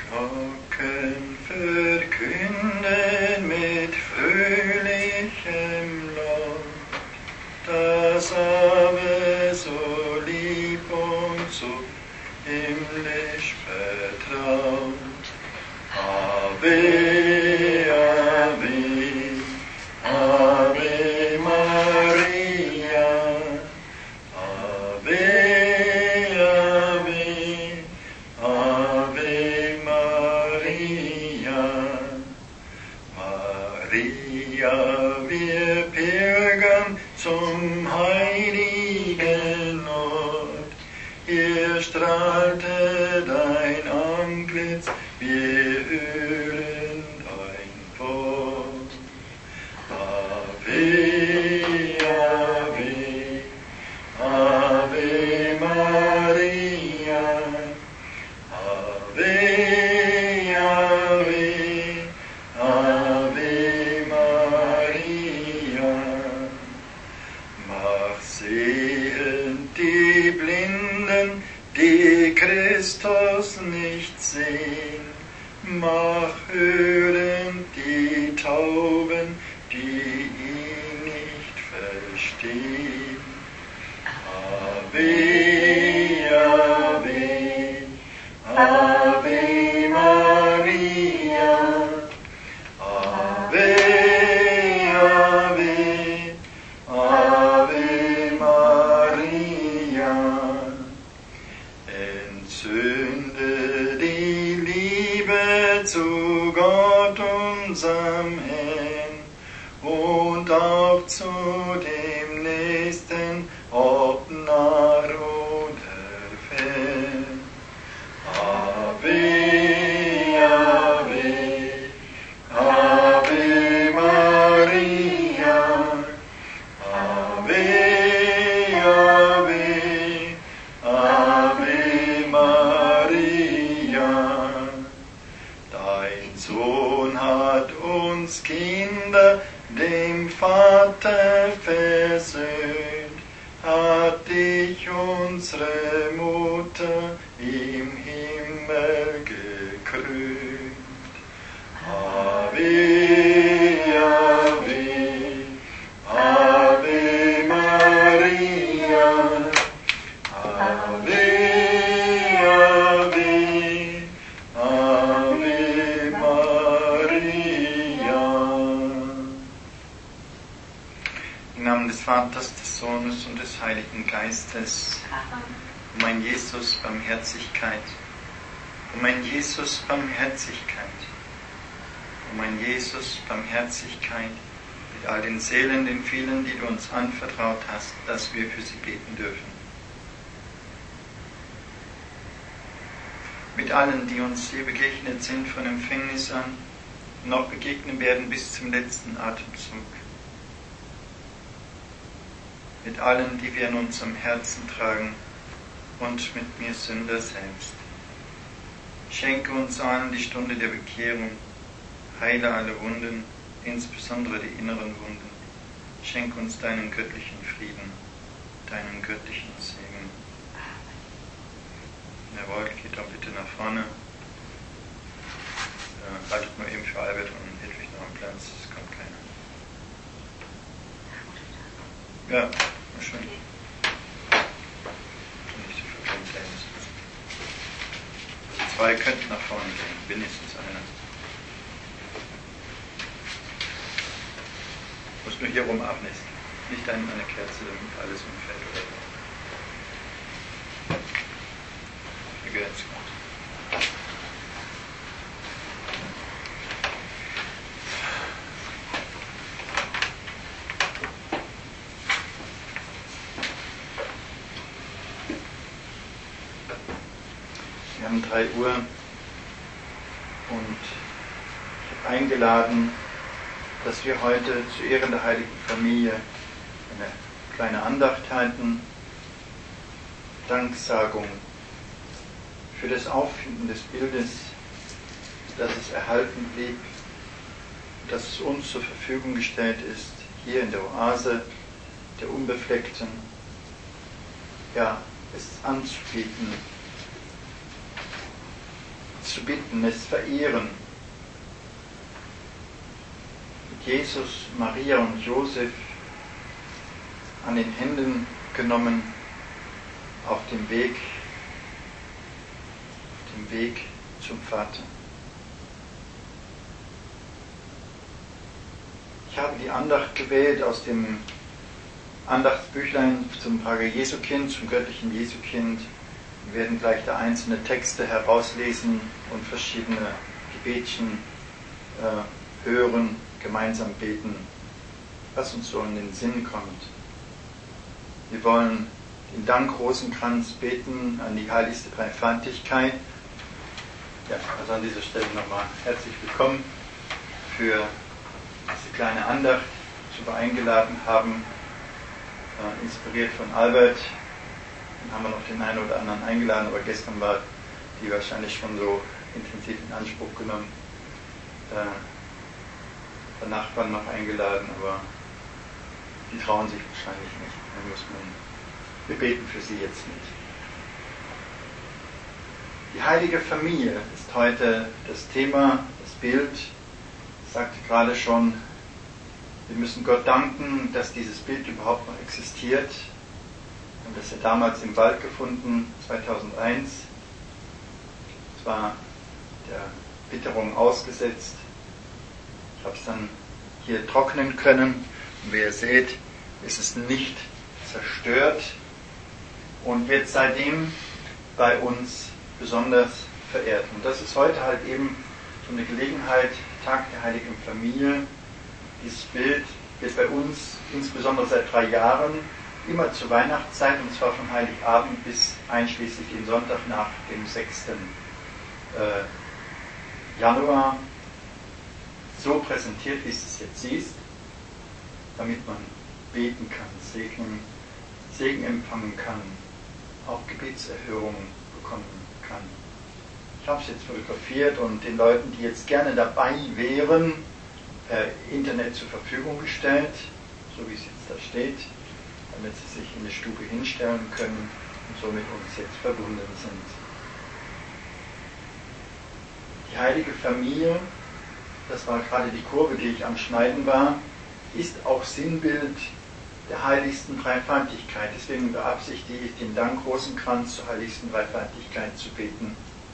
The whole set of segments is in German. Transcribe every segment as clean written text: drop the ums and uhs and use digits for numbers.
Glocken verkünden mit fröhlichem Laut, das Ave so lieb und so himmlisch vertraut. Ave, Ave, Ave Maria, Ave, Ave, Ave Maria. Maria, wir pilgern zum heiligen Ort. Hier strahlte dein Antlitz, wir hören dein Wort. Ave, Ave, Ave Maria, Ave, Ave, Ave Maria. Mach sehend die Blinden, die Christus nicht sehen, mach hörend die Tauben, die ihn nicht verstehen. Ave, Ave, Ave Maria, Ave, Ave, Ave Maria. Entzünde die Liebe zu Gott, unserem Herrn, und auch zu dem Nächsten, ob nah oder fern. Ave, Ave, Ave Maria, Ave, Ave, Ave Maria. Dein Sohn hat uns Kinder dem Vater versöhnt, hat dich unsere Mutter im Himmel gekrönt. Ave, Ave, Ave Maria, Ave, Ave, Ave Maria. Im Namen des Vaters, des Sohnes und des Heiligen Geistes. O mein Jesus, Barmherzigkeit. O mein Jesus, Barmherzigkeit. O mein Jesus, Barmherzigkeit mit all den Seelen, den vielen, die du uns anvertraut hast, dass wir für sie beten dürfen. Mit allen, die uns hier begegnet sind von Empfängnis an und noch begegnen werden bis zum letzten Atemzug. Mit allen, die wir in unserem Herzen tragen und mit mir Sünder selbst. Schenke uns allen die Stunde der Bekehrung, heile alle Wunden, insbesondere die inneren Wunden. Schenke uns deinen göttlichen Frieden, deinen göttlichen Segen. Wenn ihr wollt, geht doch bitte nach vorne. Haltet nur eben für Albert und Hedwig noch am Platz, es kommt keiner. Ja, war schön. Nicht so verklemmt sein. Also 2 könnten nach vorne gehen, wenigstens einer. Du musst nur hier rum abnisten. Nicht eine Kerze, damit alles umfällt oder so. Hier gehört's gut. Wir haben 3 Uhr und ich habe eingeladen, dass wir heute zu Ehren der Heiligen Familie eine kleine Andacht halten, Danksagung für das Auffinden des Bildes, dass es erhalten blieb, dass es uns zur Verfügung gestellt ist, hier in der Oase der Unbefleckten, ja, es anzubieten, zu bitten, es verehren. Mit Jesus, Maria und Josef an den Händen genommen auf dem Weg zum Vater. Ich habe die Andacht gewählt aus dem Andachtsbüchlein zum Prager Jesukind, zum göttlichen Jesukind. Wir werden gleich da einzelne Texte herauslesen und verschiedene Gebetchen hören, gemeinsam beten, was uns so in den Sinn kommt. Wir wollen den Dankrosenkranz beten an die heiligste Dreifaltigkeit. Ja, also an dieser Stelle nochmal herzlich willkommen für diese kleine Andacht, die wir eingeladen haben, inspiriert von Albert. Dann haben wir noch den einen oder anderen eingeladen, aber gestern war die wahrscheinlich schon so intensiv in Anspruch genommen. Der Nachbarn noch eingeladen, aber die trauen sich wahrscheinlich nicht. Wir beten für sie jetzt mit. Die heilige Familie ist heute das Thema, das Bild. Ich sagte gerade schon, wir müssen Gott danken, dass dieses Bild überhaupt noch existiert. Wir haben das ja damals im Wald gefunden, 2001. Es war der Witterung ausgesetzt. Ich habe es dann hier trocknen können. Und wie ihr seht, ist es nicht zerstört und wird seitdem bei uns besonders verehrt. Und das ist heute halt eben so eine Gelegenheit, Tag der Heiligen Familie. Dieses Bild wird bei uns, insbesondere seit 3 Jahren, immer zur Weihnachtszeit, und zwar von Heiligabend bis einschließlich den Sonntag nach dem 6. Januar, so präsentiert, wie es jetzt siehst, damit man beten kann, Segen empfangen kann, auch Gebetserhörungen bekommen kann. Ich habe es jetzt fotografiert und den Leuten, die jetzt gerne dabei wären, per Internet zur Verfügung gestellt, so wie es jetzt da steht, damit sie sich in die Stube hinstellen können und so mit uns jetzt verbunden sind. Die heilige Familie, das war gerade die Kurve, die ich am Schneiden war, ist auch Sinnbild der heiligsten Dreifaltigkeit. Deswegen beabsichtige ich, den Dankrosenkranz zur heiligsten Dreifaltigkeit zu beten.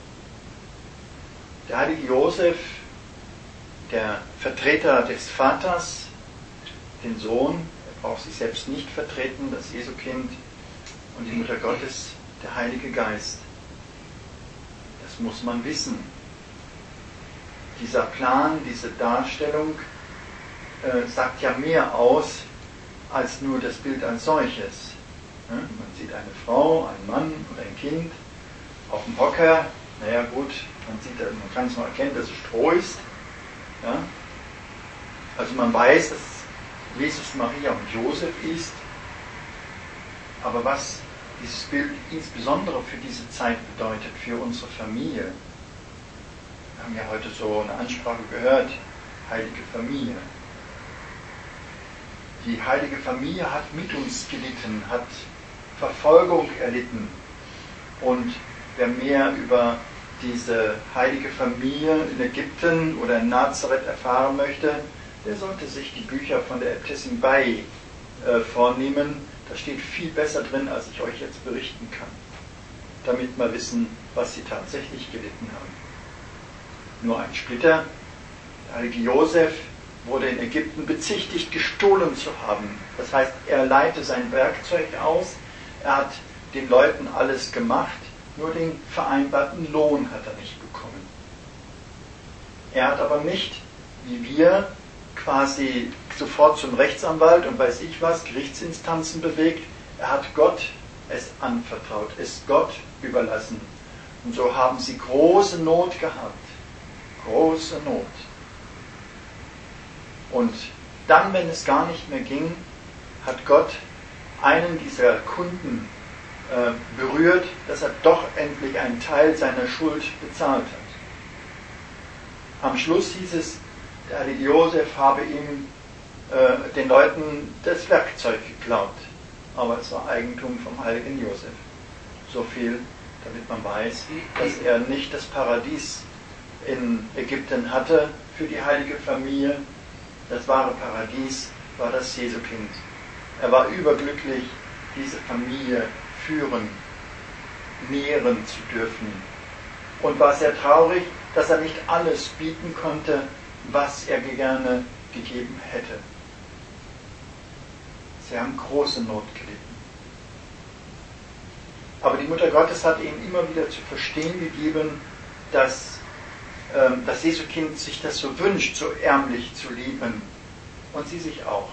Der heilige Josef, der Vertreter des Vaters, den Sohn, er braucht sich selbst nicht vertreten, das Jesukind, und die Mutter Gottes, der Heilige Geist. Das muss man wissen. Dieser Plan, diese Darstellung sagt ja mehr aus als nur das Bild als solches. Ja, man sieht eine Frau, einen Mann oder ein Kind auf dem Hocker. Naja gut, man kann es noch erkennen, dass es Stroh ist. Ja? Also man weiß, dass Jesus, Maria und Josef ist. Aber was dieses Bild insbesondere für diese Zeit bedeutet, für unsere Familie. Wir haben ja heute so eine Ansprache gehört, heilige Familie. Die heilige Familie hat mit uns gelitten, hat Verfolgung erlitten. Und wer mehr über diese heilige Familie in Ägypten oder in Nazareth erfahren möchte, der sollte sich die Bücher von der Äbtissin Bai vornehmen. Da steht viel besser drin, als ich euch jetzt berichten kann, damit wir wissen, was sie tatsächlich gelitten haben. Nur ein Splitter, der heilige Josef, wurde in Ägypten bezichtigt, gestohlen zu haben. Das heißt, er leihte sein Werkzeug aus, er hat den Leuten alles gemacht, nur den vereinbarten Lohn hat er nicht bekommen. Er hat aber nicht, wie wir, quasi sofort zum Rechtsanwalt und weiß ich was, Gerichtsinstanzen bewegt. Er hat Gott es anvertraut, es Gott überlassen. Und so haben sie große Not gehabt. Große Not. Und dann, wenn es gar nicht mehr ging, hat Gott einen dieser Kunden berührt, dass er doch endlich einen Teil seiner Schuld bezahlt hat. Am Schluss hieß es, der heilige Josef habe ihm den Leuten das Werkzeug geklaut. Aber es war Eigentum vom heiligen Josef. So viel, damit man weiß, dass er nicht das Paradies in Ägypten hatte für die heilige Familie, das wahre Paradies, war das Jesukind. Er war überglücklich, diese Familie führen, nähren zu dürfen. Und war sehr traurig, dass er nicht alles bieten konnte, was er gerne gegeben hätte. Sie haben große Not gelitten. Aber die Mutter Gottes hat ihm immer wieder zu verstehen gegeben, dass das Jesukind sich das so wünscht, so ärmlich zu leben. Und sie sich auch.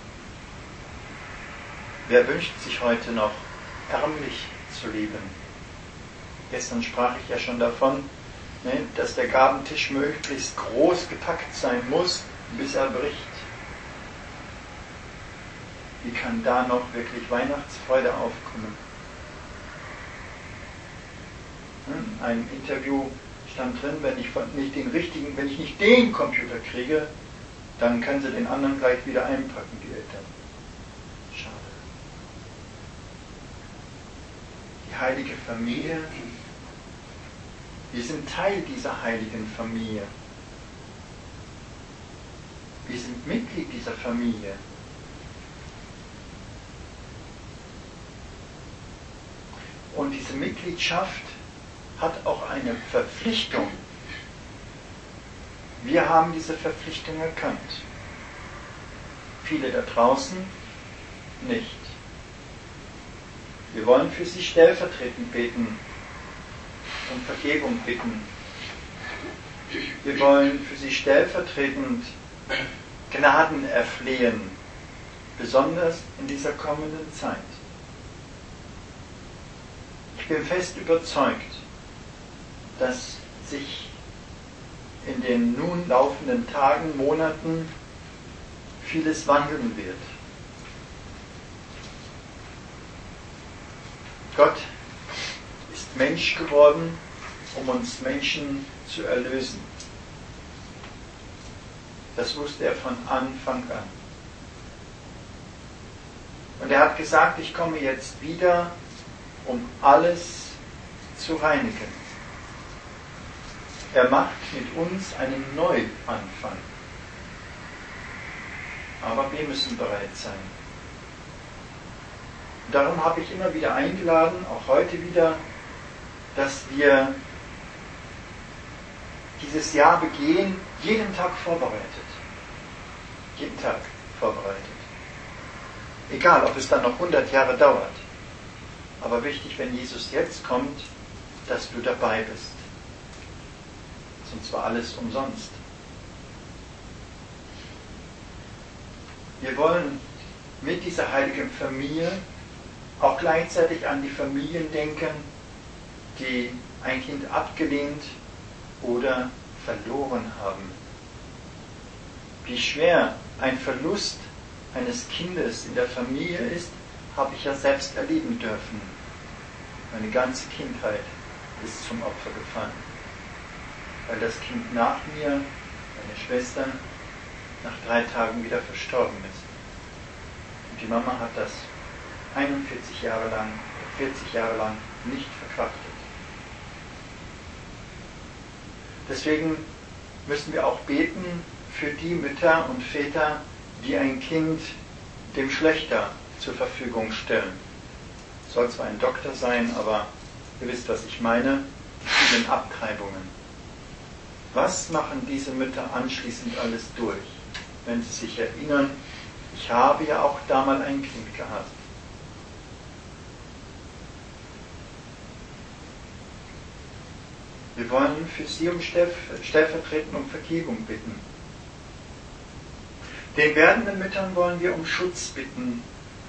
Wer wünscht sich heute noch, ärmlich zu leben? Gestern sprach ich ja schon davon, dass der Gabentisch möglichst groß gepackt sein muss, bis er bricht. Wie kann da noch wirklich Weihnachtsfreude aufkommen? In einem Interview stand drin, wenn ich nicht den Computer kriege, dann können sie den anderen gleich wieder einpacken, die Eltern. Schade. Die heilige Familie, wir sind Teil dieser heiligen Familie. Wir sind Mitglied dieser Familie. Und diese Mitgliedschaft hat auch eine Verpflichtung. Wir haben diese Verpflichtung erkannt. Viele da draußen nicht. Wir wollen für sie stellvertretend beten, um Vergebung bitten. Wir wollen für sie stellvertretend Gnaden erflehen, besonders in dieser kommenden Zeit. Ich bin fest überzeugt, dass sich in den nun laufenden Tagen, Monaten vieles wandeln wird. Gott ist Mensch geworden, um uns Menschen zu erlösen. Das wusste er von Anfang an. Und er hat gesagt, ich komme jetzt wieder, um alles zu reinigen. Er macht mit uns einen Neuanfang. Aber wir müssen bereit sein. Und darum habe ich immer wieder eingeladen, auch heute wieder, dass wir dieses Jahr begehen, jeden Tag vorbereitet. Jeden Tag vorbereitet. Egal, ob es dann noch 100 Jahre dauert. Aber wichtig, wenn Jesus jetzt kommt, dass du dabei bist. Sonst war alles umsonst. Wir wollen mit dieser heiligen Familie auch gleichzeitig an die Familien denken, die ein Kind abgelehnt oder verloren haben. Wie schwer ein Verlust eines Kindes in der Familie ist, habe ich ja selbst erleben dürfen. Meine ganze Kindheit ist zum Opfer gefallen. Weil das Kind nach mir, meine Schwester, nach 3 Tagen wieder verstorben ist. Und die Mama hat das 41 Jahre lang, 40 Jahre lang nicht verkraftet. Deswegen müssen wir auch beten für die Mütter und Väter, die ein Kind dem Schlächter zur Verfügung stellen. Soll zwar ein Doktor sein, aber ihr wisst, was ich meine, die vielen Abtreibungen. Was machen diese Mütter anschließend alles durch, wenn sie sich erinnern, ich habe ja auch da mal ein Kind gehabt. Wir wollen für sie stellvertretend um Vergebung bitten. Den werdenden Müttern wollen wir um Schutz bitten.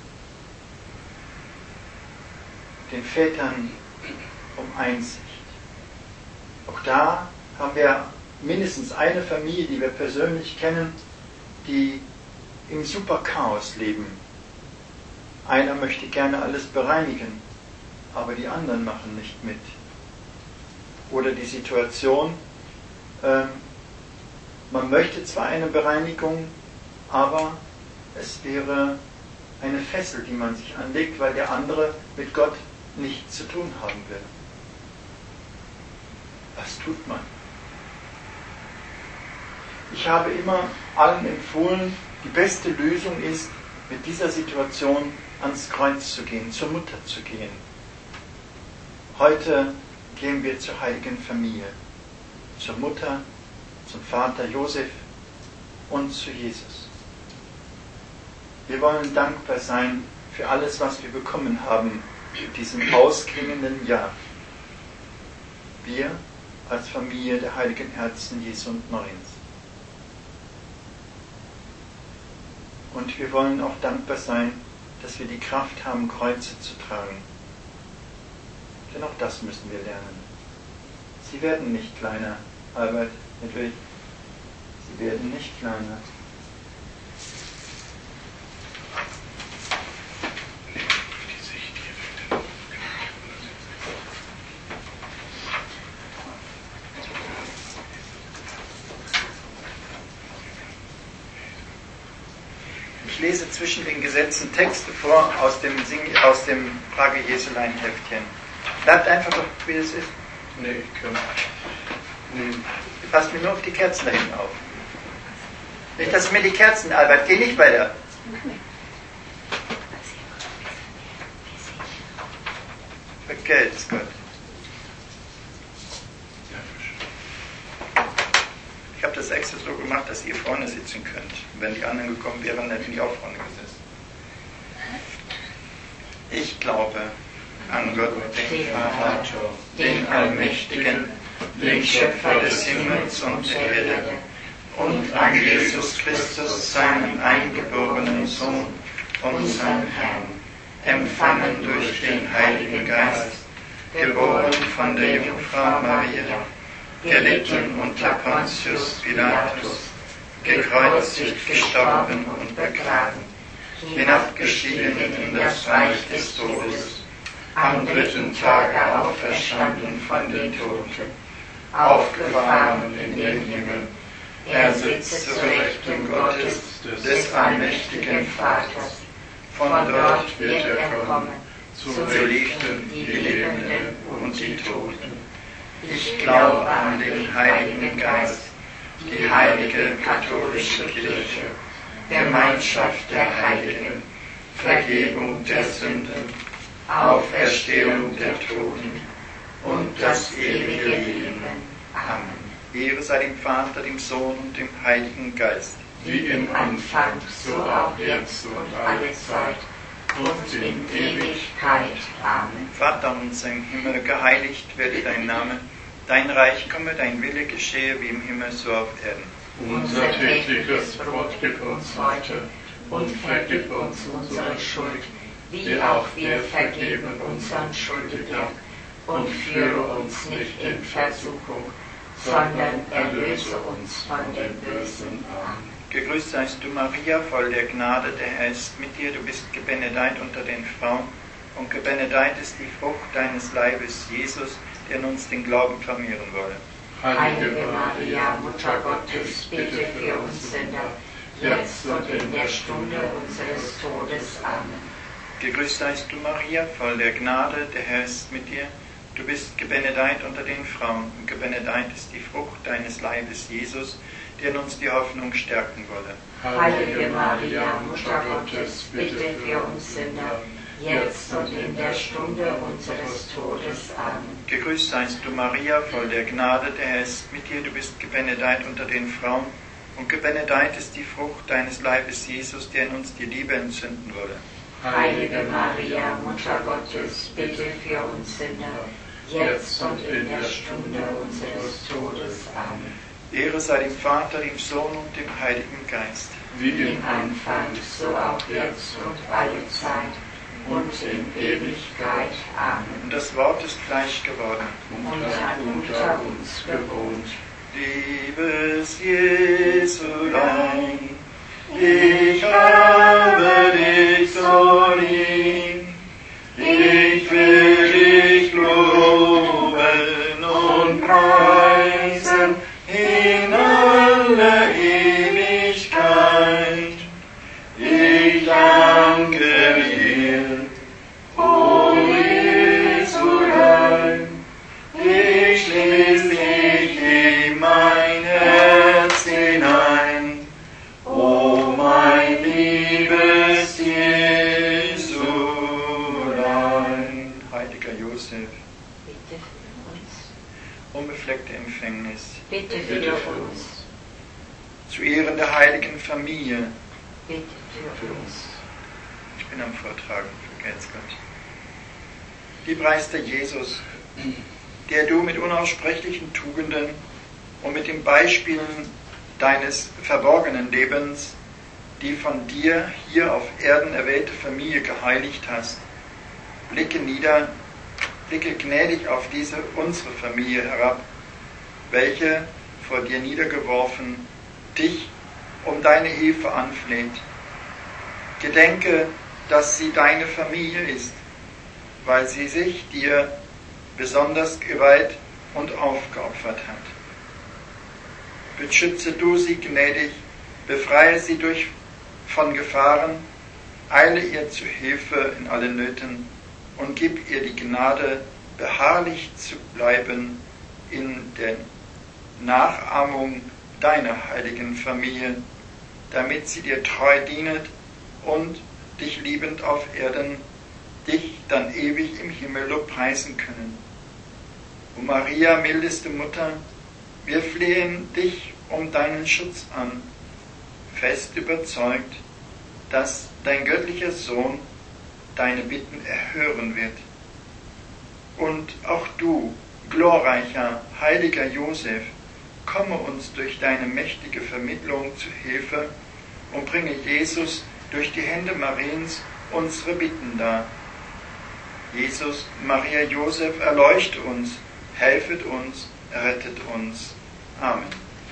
Den Vätern um Einsicht. Auch da haben wir mindestens eine Familie, die wir persönlich kennen, die im Superchaos leben. Einer möchte gerne alles bereinigen, aber die anderen machen nicht mit. Oder die Situation, man möchte zwar eine Bereinigung, aber es wäre eine Fessel, die man sich anlegt, weil der andere mit Gott nichts zu tun haben will. Was tut man? Ich habe immer allen empfohlen, die beste Lösung ist, mit dieser Situation ans Kreuz zu gehen, zur Mutter zu gehen. Heute gehen wir zur heiligen Familie, zur Mutter, zum Vater Josef und zu Jesus. Wir wollen dankbar sein für alles, was wir bekommen haben in diesem ausklingenden Jahr. Wir als Familie der heiligen Herzen Jesu und Mariens. Und wir wollen auch dankbar sein, dass wir die Kraft haben, Kreuze zu tragen. Denn auch das müssen wir lernen. Sie werden nicht kleiner, Albert, Hedwig. Sie werden nicht kleiner. Ich lese zwischen den Gesetzen Texte vor aus dem Frage Jesulein-Heftchen. Bleibt einfach doch, wie es ist. Nee, ich kann. Nee. Passt mir nur auf die Kerzen da hinten auf. Nicht, dass mir die Kerzen, Albert, geh nicht weiter. Vergelt's Gott. Ich habe das extra so gemacht, dass ihr vorne sitzen könnt. Wenn die anderen gekommen wären, hätten die auch vorne gesessen. Ich glaube an Gott, den Vater, den Allmächtigen, den Schöpfer des Himmels und der Erde, und an Jesus Christus, seinen eingeborenen Sohn, unseren Herrn, empfangen durch den Heiligen Geist, geboren von der Jungfrau Maria, gelitten unter Pontius Pilatus, gekreuzigt, gestorben und begraben, hinabgestiegen in das Reich des Todes, am dritten Tage auferstanden von den Toten, aufgefahren in den Himmel. Er sitzt zu Rechten Gottes, des allmächtigen Vaters. Von dort wird er kommen, zu richten die Lebenden und die Toten. Ich glaube an den Heiligen Geist, die heilige katholische Kirche, Gemeinschaft der Heiligen, Vergebung der Sünden, Auferstehung der Toten und das ewige Leben. Amen. Ehre sei dem Vater, dem Sohn und dem Heiligen Geist. Wie im Anfang, so auch jetzt und alle Zeit und in Ewigkeit. Amen. Vater unser im Himmel, geheiligt werde dein Name. Dein Reich komme, dein Wille geschehe, wie im Himmel, so auf Erden. Unser tägliches Brot gib uns heute und vergib uns unsere Schuld, wie auch wir vergeben unseren Schuldigern. Und führe uns nicht in Versuchung, sondern erlöse uns von dem Bösen. Amen. Gegrüßt seist du, Maria, voll der Gnade, der Herr ist mit dir. Du bist gebenedeit unter den Frauen, und gebenedeit ist die Frucht deines Leibes, Jesus, der in uns den Glauben vermehren wolle. Heilige Maria, Mutter Gottes, bitte für uns Sünder, jetzt und in der Stunde unseres Todes. Amen. Gegrüßt seist du, Maria, voll der Gnade, der Herr ist mit dir. Du bist gebenedeit unter den Frauen, und gebenedeit ist die Frucht deines Leibes, Jesus, der in uns die Hoffnung stärken wolle. Heilige Maria, Mutter Gottes, bitte für uns Sünder, jetzt und in der Stunde unseres Todes. Amen. Gegrüßt seist du, Maria, voll der Gnade, der Herr ist mit dir. Du bist gebenedeit unter den Frauen, und gebenedeit ist die Frucht deines Leibes, Jesus, der in uns die Liebe entzünden wolle. Heilige Maria, Mutter Gottes, bitte für uns Sünder, jetzt und in der Stunde unseres Todes. Amen. Ehre sei dem Vater, dem Sohn und dem Heiligen Geist. Wie im Anfang, so auch jetzt und alle Zeit und in Ewigkeit. Amen. Und das Wort ist Fleisch geworden und hat unter uns gewohnt. Liebes Jesulein, ich habe dich so lieb, ich will dich loben und preisen in alle Ewigkeit. Ich danke dir, o Jesulein, ich schließ dich in mein Herz hinein. bitte für uns. Unbefleckte Empfängnis, Bitte für uns. zu Ehren der heiligen Familie. Bitte für uns. Ich bin am Vortragen, vergelt's Gott. Liebreichster Jesus, der du mit unaussprechlichen Tugenden und mit den Beispielen deines verborgenen Lebens die von dir hier auf Erden erwählte Familie geheiligt hast, blicke gnädig auf diese unsere Familie herab, welche vor dir niedergeworfen dich um deine Hilfe anfleht. Gedenke, dass sie deine Familie ist, weil sie sich dir besonders geweiht und aufgeopfert hat. Beschütze du sie gnädig, befreie sie von Gefahren, eile ihr zu Hilfe in allen Nöten und gib ihr die Gnade, beharrlich zu bleiben in der Nachahmung deiner heiligen Familie, damit sie dir treu dienet und dich liebend auf Erden, dich dann ewig im Himmel lobpreisen können. O Maria, mildeste Mutter, wir flehen dich um deinen Schutz an, fest überzeugt, dass dein göttlicher Sohn deine Bitten erhören wird. Und auch du, glorreicher, heiliger Josef, komme uns durch deine mächtige Vermittlung zu Hilfe und bringe Jesus durch die Hände Mariens unsere Bitten dar. Jesus, Maria, Josef, erleuchte uns, helfet uns, rettet uns. Amen.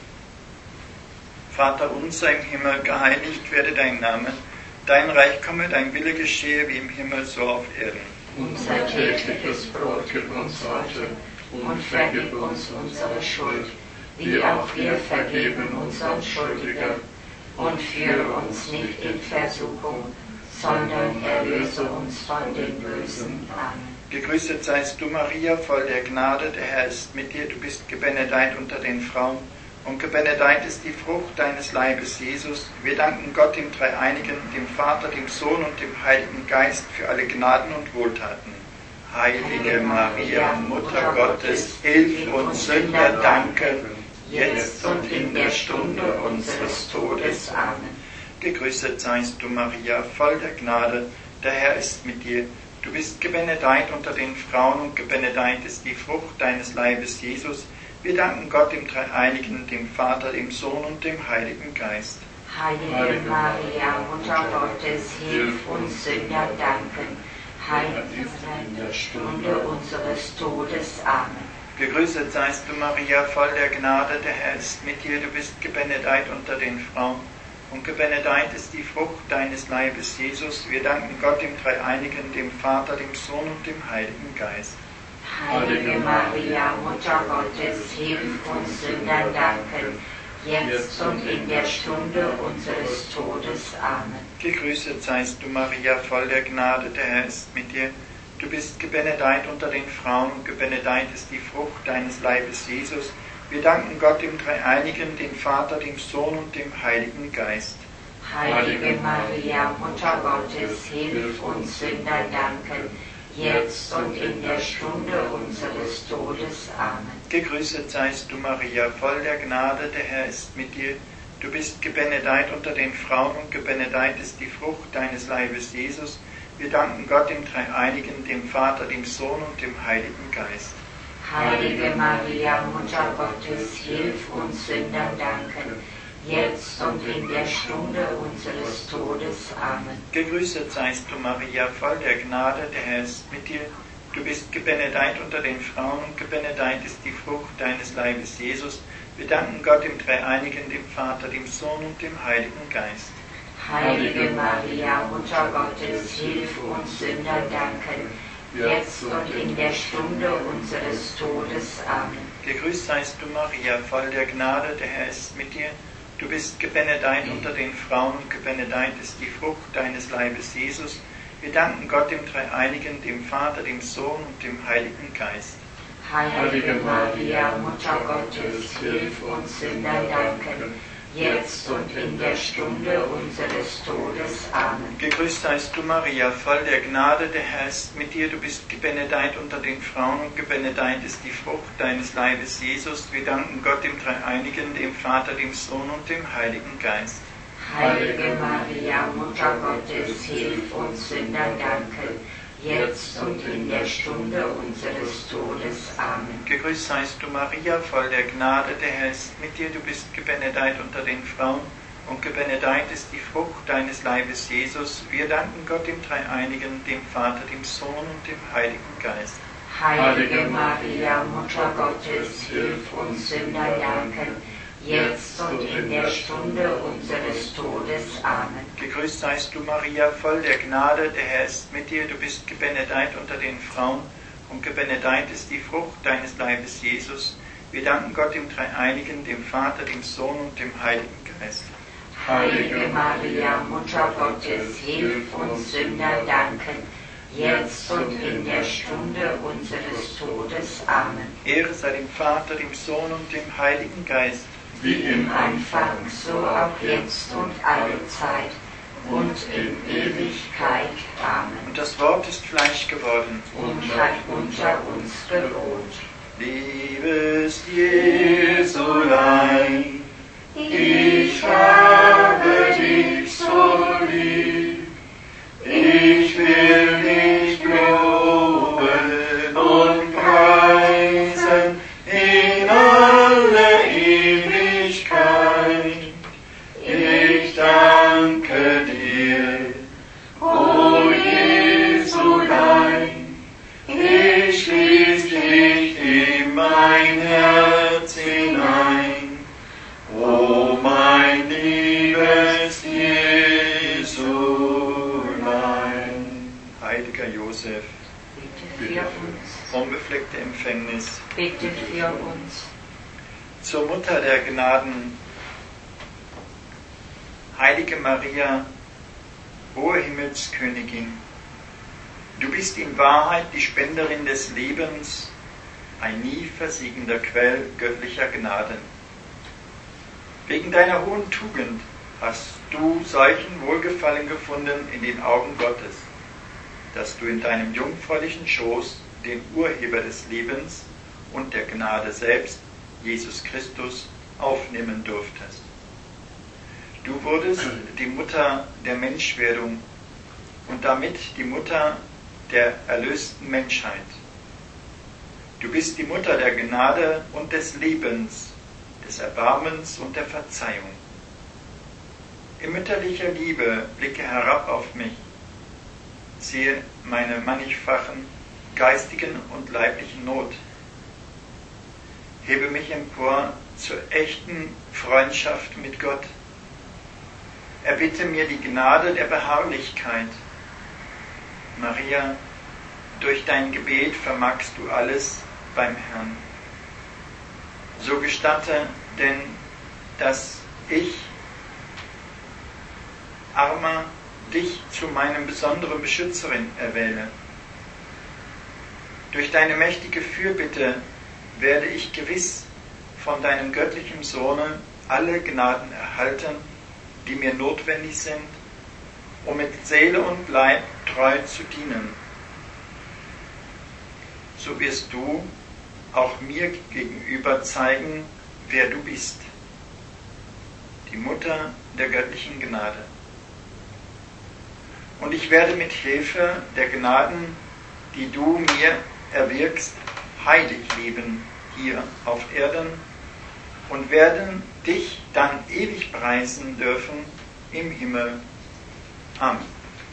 Vater unser im Himmel, geheiligt werde dein Name, dein Reich komme, dein Wille geschehe wie im Himmel, so auf Erden. Unser tägliches Brot gib uns heute und vergib uns unsere Schuld, wie auch wir vergeben unseren Schuldigern. Und führe uns nicht in Versuchung, sondern erlöse uns von dem Bösen. Amen. Gegrüßet seist du, Maria, voll der Gnade, der Herr ist mit dir, du bist gebenedeit unter den Frauen, und gebenedeit ist die Frucht deines Leibes, Jesus. Wir danken Gott, dem Dreieinigen, dem Vater, dem Sohn und dem Heiligen Geist für alle Gnaden und Wohltaten. Heilige Maria, Mutter Gottes, hilf uns Sünder, danke, jetzt und in der Stunde unseres Todes. Amen. Gegrüßet seist du, Maria, voll der Gnade, der Herr ist mit dir. Du bist gebenedeit unter den Frauen und gebenedeit ist die Frucht deines Leibes, Jesus. Wir danken Gott, dem Dreieinigen, dem Vater, dem Sohn und dem Heiligen Geist. Heilige Maria, Mutter Gottes, hilf uns Sünder danken, heil uns in der Stunde unseres Todes. Amen. Gegrüßet seist du, Maria, voll der Gnade, der Herr ist mit dir. Du bist gebenedeit unter den Frauen und gebenedeit ist die Frucht deines Leibes, Jesus. Wir danken Gott, dem Dreieinigen, dem Vater, dem Sohn und dem Heiligen Geist. Heilige Maria, Mutter Gottes, hilf uns Sündern danken, jetzt und in der Stunde unseres Todes. Amen. Gegrüßet seist du, Maria, voll der Gnade, der Herr ist mit dir. Du bist gebenedeit unter den Frauen und gebenedeit ist die Frucht deines Leibes, Jesus. Wir danken Gott, dem Dreieinigen, dem Vater, dem Sohn und dem Heiligen Geist. Heilige Maria, Mutter Gottes, hilf uns Sündern danken, jetzt und in der Stunde unseres Todes. Amen. Gegrüßet seist du, Maria, voll der Gnade, der Herr ist mit dir. Du bist gebenedeit unter den Frauen und gebenedeit ist die Frucht deines Leibes, Jesus. Wir danken Gott, dem Dreieinigen, dem Vater, dem Sohn und dem Heiligen Geist. Heilige Maria, Mutter Gottes, hilf uns Sündern danken, jetzt und in der Stunde unseres Todes. Amen. Gegrüßet seist du, Maria, voll der Gnade, der Herr ist mit dir. Du bist gebenedeit unter den Frauen und gebenedeit ist die Frucht deines Leibes, Jesus. Wir danken Gott, dem Dreieinigen, dem Vater, dem Sohn und dem Heiligen Geist. Heilige Maria, Mutter Gottes, hilf uns Sündern danken, jetzt und in der Stunde unseres Todes. Amen. Gegrüßt seist du, Maria, voll der Gnade, der Herr ist mit dir. Du bist gebenedeit unter den Frauen und gebenedeit ist die Frucht deines Leibes, Jesus. Wir danken Gott, dem Dreieinigen, dem Vater, dem Sohn und dem Heiligen Geist. Heilige Maria, Mutter Gottes, hilf uns Sündern danken, jetzt und in der Stunde unseres Todes. Amen. Gegrüßt seist du, Maria, voll der Gnade, der Herr ist mit dir. Du bist gebenedeit unter den Frauen und gebenedeit ist die Frucht deines Leibes, Jesus. Wir danken Gott, dem Dreieinigen, dem Vater, dem Sohn und dem Heiligen Geist. Heilige Maria, Mutter Gottes, hilf uns Sündern danken, jetzt und in der Stunde unseres Todes. Amen. Gegrüßt seist du, Maria, voll der Gnade, der Herr ist mit dir. Du bist gebenedeit unter den Frauen und gebenedeit ist die Frucht deines Leibes, Jesus. Wir danken Gott, dem Dreieinigen, dem Vater, dem Sohn und dem Heiligen Geist. Heilige Maria, Mutter Gottes, hilf uns Sündern danken, jetzt und in der Stunde unseres Todes. Amen. Gegrüßt seist du, Maria, voll der Gnade, der Herr ist mit dir. Du bist gebenedeit unter den Frauen und gebenedeit ist die Frucht deines Leibes, Jesus. Wir danken Gott, dem Dreieinigen, dem Vater, dem Sohn und dem Heiligen Geist. Heilige Maria, Mutter Gottes, hilf uns Sündern danken, jetzt und in der Stunde unseres Todes. Amen. Ehre sei dem Vater, dem Sohn und dem Heiligen Geist. Wie im Anfang, so auch jetzt und alle Zeit und in Ewigkeit. Amen. Und das Wort ist Fleisch geworden und hat unter uns gewohnt. Liebes Jesulein, ich habe dich so lieb, ich will dich loben und preisen in alle Ewigkeit. Ich danke dir, o Jesulein, ich schließ dich in mein Herz hinein, o mein liebes Jesulein. Heiliger Josef, Bitte für uns, unbefleckte Empfängnis, bitte für uns. zur Mutter der Gnaden, Heilige Maria, hohe Himmelskönigin, du bist in Wahrheit die Spenderin des Lebens, ein nie versiegender Quell göttlicher Gnaden. Wegen deiner hohen Tugend hast du solchen Wohlgefallen gefunden in den Augen Gottes, dass du in deinem jungfräulichen Schoß den Urheber des Lebens und der Gnade selbst, Jesus Christus, aufnehmen durftest. Du wurdest die Mutter der Menschwerdung und damit die Mutter der erlösten Menschheit. Du bist die Mutter der Gnade und des Lebens, des Erbarmens und der Verzeihung. In mütterlicher Liebe blicke herab auf mich, siehe meine mannigfachen geistigen und leiblichen Not. Hebe mich empor zur echten Freundschaft mit Gott. Erbitte mir die Gnade der Beharrlichkeit. Maria, durch dein Gebet vermagst du alles beim Herrn. So gestatte denn, dass ich, Armer, dich zu meinem besonderen Beschützerin erwähle. Durch deine mächtige Fürbitte werde ich gewiss von deinem göttlichen Sohne alle Gnaden erhalten, die mir notwendig sind, um mit Seele und Leib treu zu dienen. So wirst du auch mir gegenüber zeigen, wer du bist, die Mutter der göttlichen Gnade. Und ich werde mit Hilfe der Gnaden, die du mir erwirkst, heilig leben hier auf Erden und werden dich dann ewig preisen dürfen im Himmel. Amen.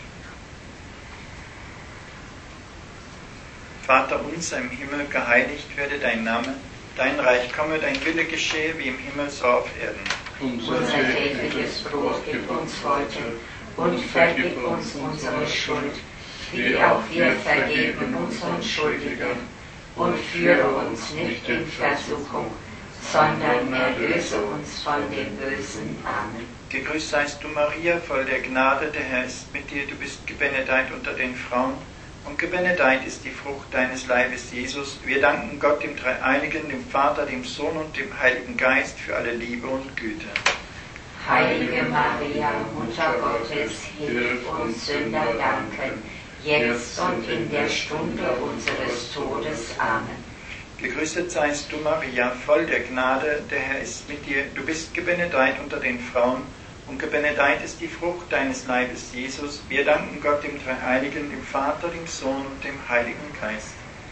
Vater unser im Himmel, geheiligt werde dein Name, dein Reich komme, dein Wille geschehe wie im Himmel so auf Erden. Unser tägliches Brot gib uns heute und vergib uns unsere Schuld, wie auch wir vergeben unseren Schuldigern. Und führe uns nicht in Versuchung, sondern erlöse uns von dem Bösen. Amen. Gegrüßt seist du, Maria, voll der Gnade, der Herr ist mit dir. Du bist gebenedeit unter den Frauen und gebenedeit ist die Frucht deines Leibes, Jesus. Wir danken Gott, dem Dreieinigen, dem Vater, dem Sohn und dem Heiligen Geist für alle Liebe und Güte. Heilige Maria, Mutter Gottes, hilf uns Sünder danken, jetzt und in der Stunde unseres Todes. Amen. Gegrüßet seist du, Maria, voll der Gnade, der Herr ist mit dir. Du bist gebenedeit unter den Frauen, und gebenedeit ist die Frucht deines Leibes, Jesus. Wir danken Gott, dem Dreieinigen, dem Vater, dem Sohn und dem Heiligen Geist.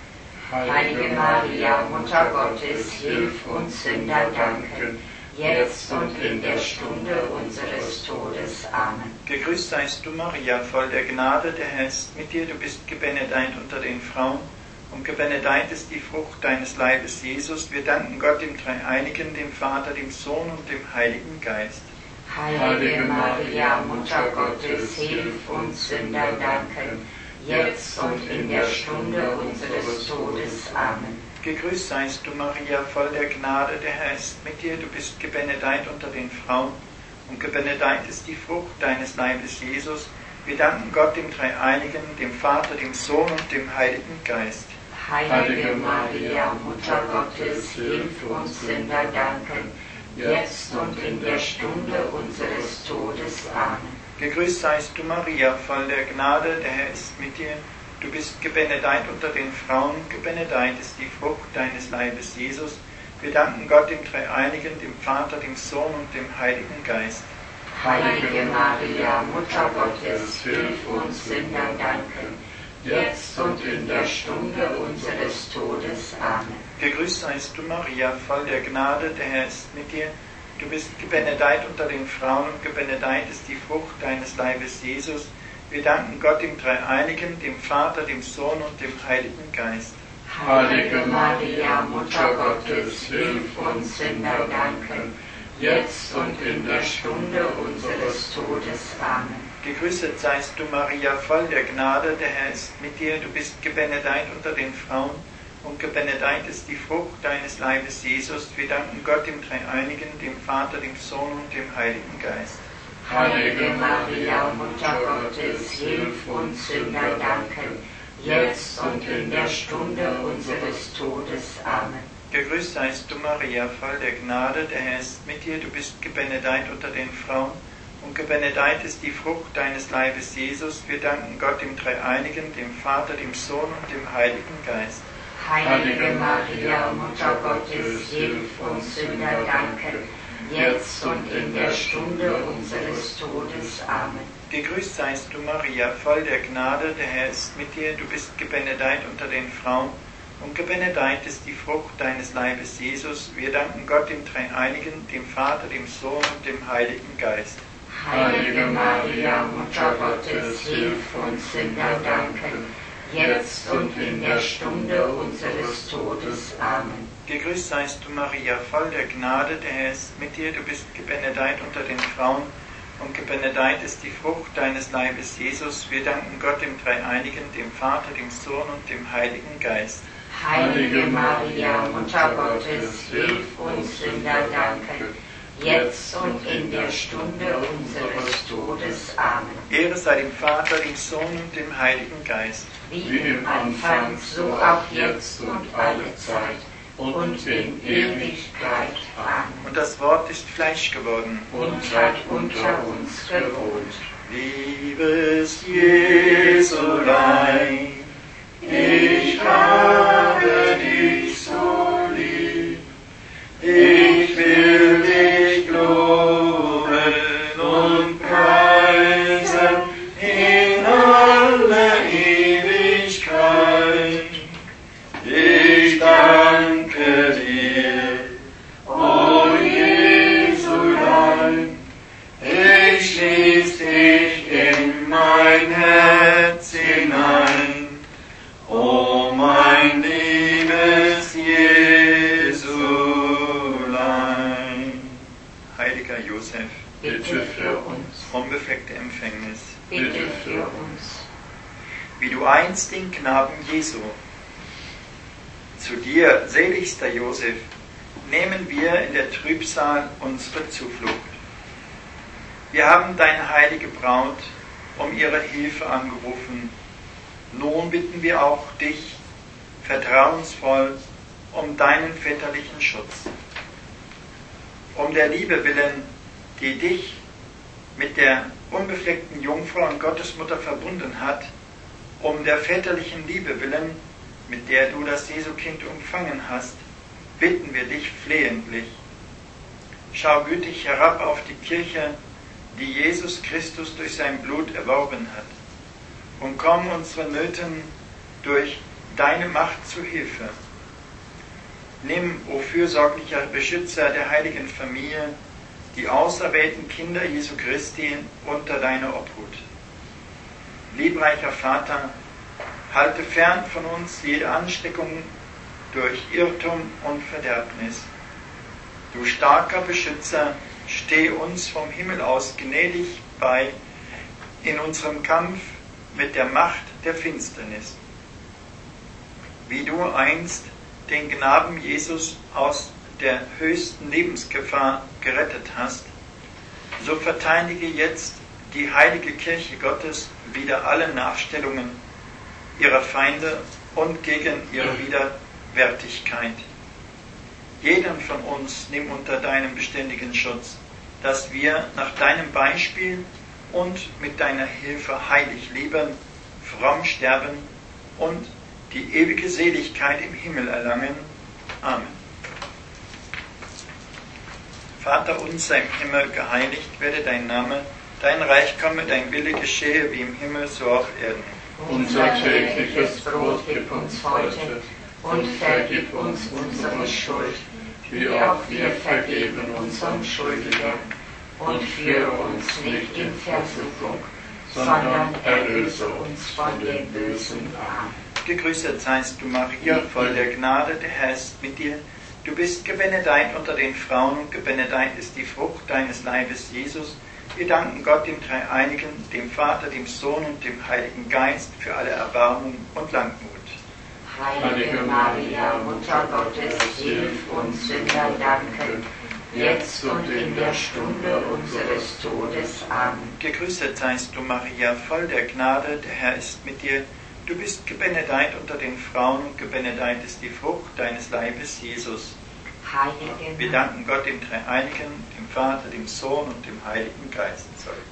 Heilige Maria, Mutter Gottes, hilf uns Sünder danken, jetzt und in der Stunde unseres Todes. Amen. Gegrüßt seist du, Maria, voll der Gnade, der Herr ist mit dir. Du bist gebenedeit unter den Frauen, und gebenedeit ist die Frucht deines Leibes, Jesus. Wir danken Gott, dem Dreieinigen, dem Vater, dem Sohn und dem Heiligen Geist. Heilige Maria, Mutter Gottes, hilf uns Sünder danken, jetzt und in der Stunde unseres Todes. Amen. Gegrüßt seist du, Maria, voll der Gnade, der Herr ist mit dir. Du bist gebenedeit unter den Frauen, und gebenedeit ist die Frucht deines Leibes, Jesus. Wir danken Gott, dem Dreieinigen, dem Vater, dem Sohn und dem Heiligen Geist. Heilige Maria, Mutter Gottes, hilf uns Sünder danken, jetzt und in der Stunde unseres Todes. Amen. Gegrüßt seist du, Maria, voll der Gnade, der Herr ist mit dir. Du bist gebenedeit unter den Frauen, gebenedeit ist die Frucht deines Leibes, Jesus. Wir danken Gott, dem Dreieinigen, dem Vater, dem Sohn und dem Heiligen Geist. Heilige Maria, Mutter Gottes, hilf uns Sünder danken, jetzt und in der Stunde unseres Todes. Amen. Gegrüßt seist du, Maria, voll der Gnade, der Herr ist mit dir. Du bist gebenedeit unter den Frauen, und gebenedeit ist die Frucht deines Leibes, Jesus. Wir danken Gott, dem Dreieinigen, dem Vater, dem Sohn und dem Heiligen Geist. Heilige Maria, Mutter Gottes, hilf uns Sünder danken, jetzt und in der Stunde unseres Todes. Amen. Gegrüßet seist du, Maria, voll der Gnade, der Herr ist mit dir. Du bist gebenedeit unter den Frauen, und gebenedeit ist die Frucht deines Leibes, Jesus. Wir danken Gott, dem Dreieinigen, dem Vater, dem Sohn und dem Heiligen Geist. Heilige Maria, Mutter Gottes, hilf uns Sünder danken, jetzt und in der Stunde unseres Todes. Amen. Gegrüßt seist du, Maria, voll der Gnade, der Herr ist mit dir. Du bist gebenedeit unter den Frauen, und gebenedeit ist die Frucht deines Leibes, Jesus. Wir danken Gott, dem Dreieinigen, dem Vater, dem Sohn und dem Heiligen Geist. Heilige Maria, Mutter Gottes, hilf uns Sünder danken, jetzt und in der Stunde unseres Todes. Amen. Gegrüßt seist du, Maria, voll der Gnade, der Herr ist mit dir. Du bist gebenedeit unter den Frauen, und gebenedeit ist die Frucht deines Leibes, Jesus. Wir danken Gott, dem Dreieinigen, dem Vater, dem Sohn und dem Heiligen Geist. Heilige Maria, Mutter Gottes, hilf uns Sünder danken, jetzt und in der Stunde unseres Todes. Amen. Gegrüßt seist du, Maria, voll der Gnade, der Herr ist mit dir. Du bist gebenedeit unter den Frauen, und gebenedeit ist die Frucht deines Leibes, Jesus. Wir danken Gott, dem Dreieinigen, dem Vater, dem Sohn und dem Heiligen Geist. Heilige Maria, Mutter Gottes, hilf uns Sünder danken, jetzt und in der Stunde unseres Todes. Amen. Ehre sei dem Vater, dem Sohn und dem Heiligen Geist. Wie im Anfang, so auch jetzt und alle Zeit und in Ewigkeit. Amen. Und das Wort ist Fleisch geworden und hat unter uns gewohnt. Liebes Jesulein, ich habe dich so lieb, ich will dich loben und preisen in alle Ewigkeit. Ich danke dir, o Jesulein, ich schließ dich in mein Herz hinein, o mein liebes Jesulein. Heiliger Josef, Bitte für uns, unbefleckte Empfängnis, bitte für uns. wie du einst den Knaben Jesu zu dir, seligster Josef, nehmen wir in der Trübsal unsere Zuflucht. Wir haben deine heilige Braut um ihre Hilfe angerufen. Nun bitten wir auch dich, vertrauensvoll, um deinen väterlichen Schutz. Um der Liebe willen die dich mit der unbefleckten Jungfrau und Gottesmutter verbunden hat, um der väterlichen Liebe willen, mit der du das Jesukind empfangen hast, bitten wir dich flehentlich. Schau gütig herab auf die Kirche, die Jesus Christus durch sein Blut erworben hat, und komm unseren Nöten durch deine Macht zu Hilfe. Nimm, o fürsorglicher Beschützer der heiligen Familie, die auserwählten Kinder Jesu Christi unter deine Obhut. Liebreicher Vater, halte fern von uns jede Ansteckung durch Irrtum und Verderbnis. Du starker Beschützer, steh uns vom Himmel aus gnädig bei in unserem Kampf mit der Macht der Finsternis. Wie du einst den Knaben Jesus aus der höchsten Lebensgefahr gerettet hast, so verteidige jetzt die heilige Kirche Gottes wider alle Nachstellungen ihrer Feinde und gegen ihre Widerwärtigkeit. Jeden von uns nimm unter deinem beständigen Schutz, dass wir nach deinem Beispiel und mit deiner Hilfe heilig leben, fromm sterben und die ewige Seligkeit im Himmel erlangen. Amen. Vater unser im Himmel, geheiligt werde dein Name, dein Reich komme, dein Wille geschehe wie im Himmel, so auf Erden. Unser tägliches Brot gib uns heute und vergib uns unsere Schuld, wie auch wir vergeben unseren Schuldigern. Und führe uns nicht in Versuchung, sondern erlöse uns von dem Bösen. Amen. Gegrüßet seist du, Maria, voll der Gnade, der Herr ist mit dir. Du bist gebenedeit unter den Frauen und gebenedeit ist die Frucht deines Leibes, Jesus. Wir danken Gott, dem Dreieinigen, dem Vater, dem Sohn und dem Heiligen Geist für alle Erbarmung und Langmut. Heilige Maria, Mutter Gottes, hilf uns Sünder danken, jetzt und in der Stunde unseres Todes. Amen. Gegrüßet seist du, Maria, voll der Gnade, der Herr ist mit dir. Du bist gebenedeit unter den Frauen und gebenedeit ist die Frucht deines Leibes, Jesus. Wir danken Gott, dem Dreieinigen, dem Vater, dem Sohn und dem Heiligen Geist.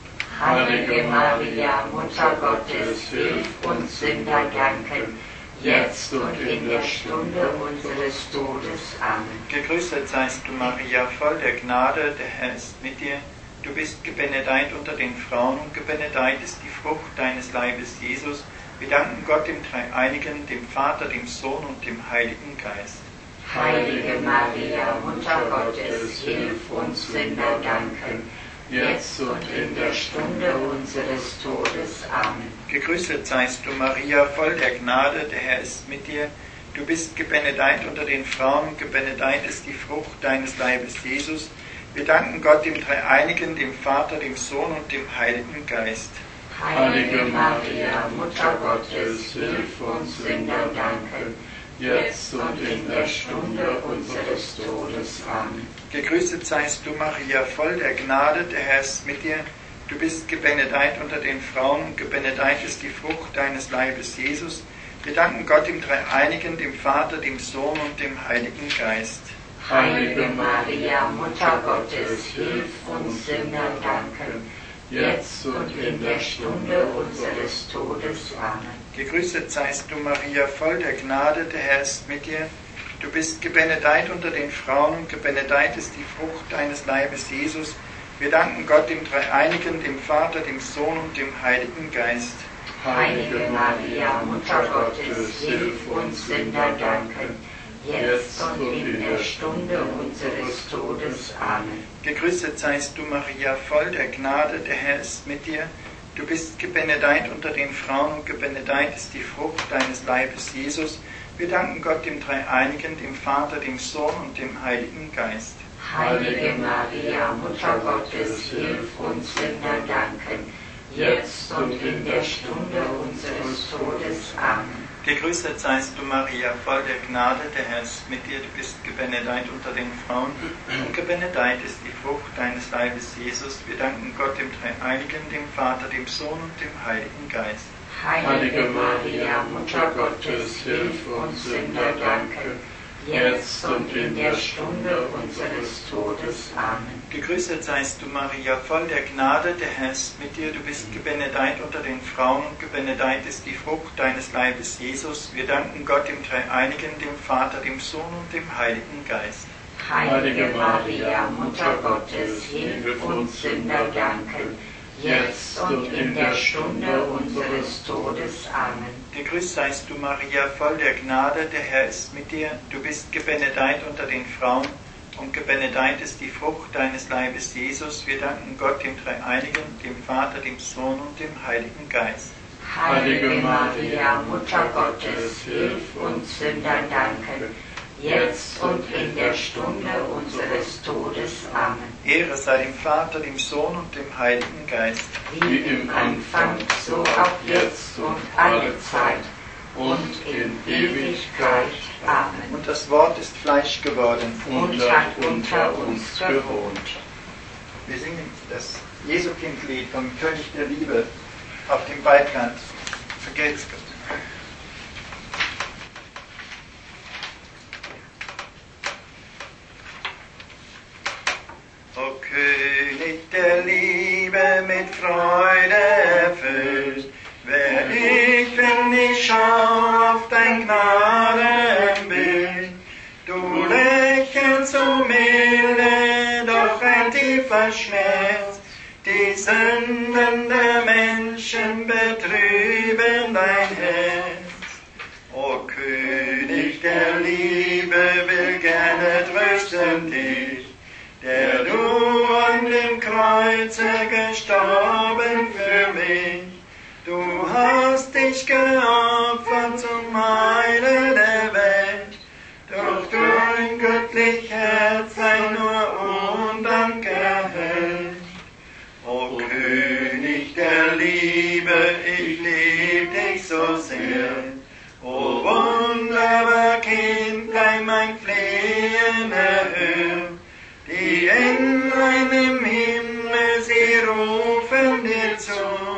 Heilige Maria, Mutter Gottes, hilf uns Sünder danken, jetzt und in der Stunde unseres Todes. Amen. Gegrüßet seist du, Maria, voll der Gnade, der Herr ist mit dir. Du bist gebenedeit unter den Frauen und gebenedeit ist die Frucht deines Leibes, Jesus. Wir danken Gott, dem Dreieinigen, dem Vater, dem Sohn und dem Heiligen Geist. Heilige Maria, Mutter Gottes, hilf uns Sünder danken, jetzt und in der Stunde unseres Todes. Amen. Gegrüßet seist du, Maria, voll der Gnade, der Herr ist mit dir. Du bist gebenedeit unter den Frauen und gebenedeit ist die Frucht deines Leibes, Jesus. Wir danken Gott, dem Dreieinigen, dem Vater, dem Sohn und dem Heiligen Geist. Heilige Maria, Mutter Gottes, hilf uns Sünder danken, jetzt und in der Stunde unseres Todes. Amen. Gegrüßet seist du, Maria, voll der Gnade, der Herr ist mit dir. Du bist gebenedeit unter den Frauen und gebenedeit ist die Frucht deines Leibes, Jesus. Wir danken Gott, dem Dreieinigen, dem Vater, dem Sohn und dem Heiligen Geist. Heilige Maria, Mutter Gottes, hilf uns Sünder danken, jetzt und in der Stunde unseres Todes. Amen. Gegrüßet seist du, Maria, voll der Gnade, der Herr ist mit dir. Du bist gebenedeit unter den Frauen und gebenedeit ist die Frucht deines Leibes, Jesus. Wir danken Gott, dem Dreieinigen, dem Vater, dem Sohn und dem Heiligen Geist. Heilige Maria, Mutter Gottes, hilf uns Sünder danken, jetzt und in der Stunde unseres Todes. Amen. Gegrüßet seist du, Maria, voll der Gnade, der Herr ist mit dir. Du bist gebenedeit unter den Frauen und gebenedeit ist die Frucht deines Leibes, Jesus. Wir danken Gott, dem Dreieinigen, dem Vater, dem Sohn und dem Heiligen Geist. Heilige Maria, Mutter Gottes, hilf uns Sünder danken, jetzt und in der Stunde unseres Todes. Amen. Gegrüßet seist du, Maria, voll der Gnade, der Herr ist mit dir. Du bist gebenedeit unter den Frauen und gebenedeit ist die Frucht deines Leibes, Jesus. Wir danken Gott, dem Dreieinigen, dem Vater, dem Sohn und dem Heiligen Geist. Heilige Maria, Mutter Gottes, hilf uns Sünder danken, jetzt und in der Stunde unseres Todes. Amen. Gegrüßet seist du, Maria, voll der Gnade, der Herr ist mit dir. Du bist gebenedeit unter den Frauen und gebenedeit ist die Frucht deines Leibes, Jesus. Wir danken Gott, dem Dreieinigen, dem Vater, dem Sohn und dem Heiligen Geist. Heilige Maria, Mutter Gottes, hilf uns Sünder danken, jetzt und in der Stunde unseres Todes. Amen. Gegrüßt seist du, Maria, voll der Gnade, der Herr ist mit dir. Du bist gebenedeit unter den Frauen und gebenedeit ist die Frucht deines Leibes, Jesus. Wir danken Gott, dem Dreieinigen, dem Vater, dem Sohn und dem Heiligen Geist. Heilige Maria, Mutter Gottes, hilf uns Sündern danken, jetzt und in der Stunde unseres Todes. Amen. Ehre sei dem Vater, dem Sohn und dem Heiligen Geist. Wie im Anfang, so auch jetzt und alle Zeit und in Ewigkeit. Amen. Und das Wort ist Fleisch geworden und hat unter uns gewohnt. Wir singen das Jesu-Kind-Lied vom König der Liebe auf dem Waldland. Vergelt's Gott. O König der Liebe, mit Freude erfüllt, werd ich, wenn ich schau auf dein Gnadenbild. Du lächelst so milde, doch ein tiefer Schmerz, die Sünden der Menschen betrüben dein Herz. O König der Liebe, will gerne trösten dich, der du an dem Kreuze gestorben für mich. Du hast dich geopfert zum Heile der Welt, doch dein göttlich Herz sei nur Undank erhellt. O König der Liebe, ich lieb dich so sehr. O wunderbar Kindlein, mein Flehen erhör. Die Englein im Himmel, sie rufen dir zu.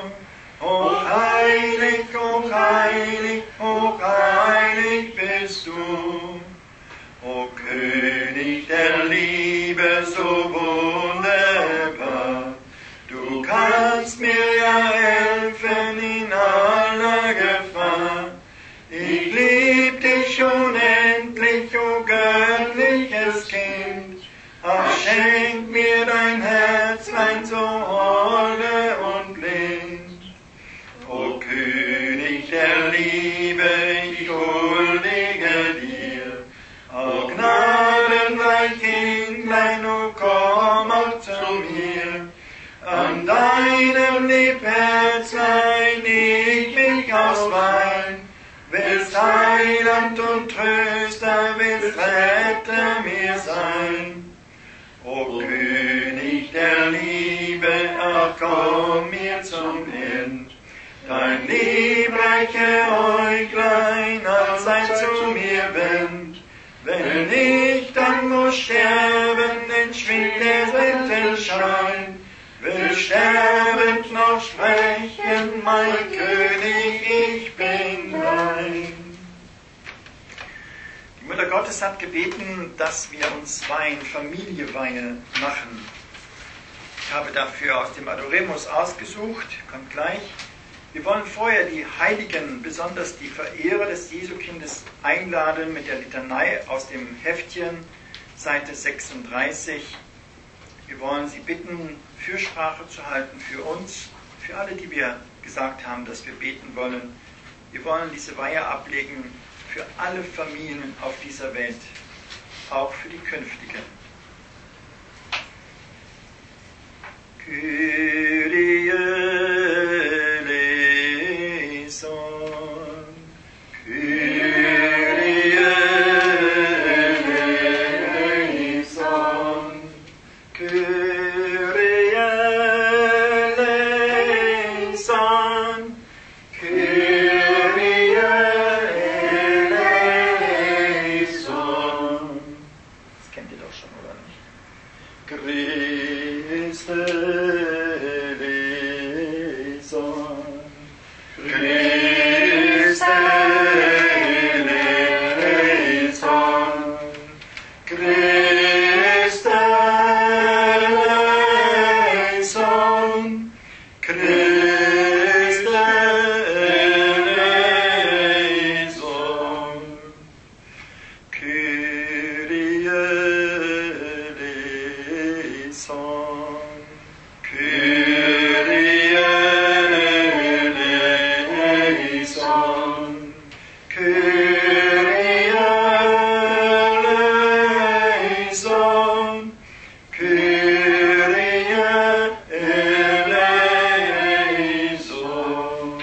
Hochheilig, hochheilig, hochheilig bist du. O König der Liebe, so wunderbar. Du kannst mir ja helfen in aller Gefahr. Ich lieb dich unendlich, o göttliches Kind. Ach, schenk mir dein Herzlein so holde und blind. O König der Liebe, ich huldige dir. O gnadenreich Kindlein, o komm auch zu mir. An deinem Liebherzlein ich mich auswein. Willst Heiland und Tröster, willst Retter mir sein. O König der Liebe, ach komm mir zum End. Dein liebreiche Äuglein allseits zu mir wendt. Wenn ich dann muss sterben, entschwindet der Sonnenschein. Will sterbend noch sprechen, mein König, ich bin dein. Die Mutter Gottes hat gebeten, dass wir uns Familieweine machen. Ich habe dafür aus dem Adoremus ausgesucht, kommt gleich. Wir wollen vorher die Heiligen, besonders die Verehrer des Jesukindes, einladen mit der Litanei aus dem Heftchen, Seite 36. Wir wollen sie bitten, Fürsprache zu halten für uns, für alle, die wir gesagt haben, dass wir beten wollen. Wir wollen diese Weihe ablegen für alle Familien auf dieser Welt, auch für die künftigen. Kyrie eleison, Kyrie eleison, Kyrie eleison, Kyrie eleison. Das kennt ihr doch schon, oder nicht? Christe eleison, Christe eleison, eleison, Kyrie eleison.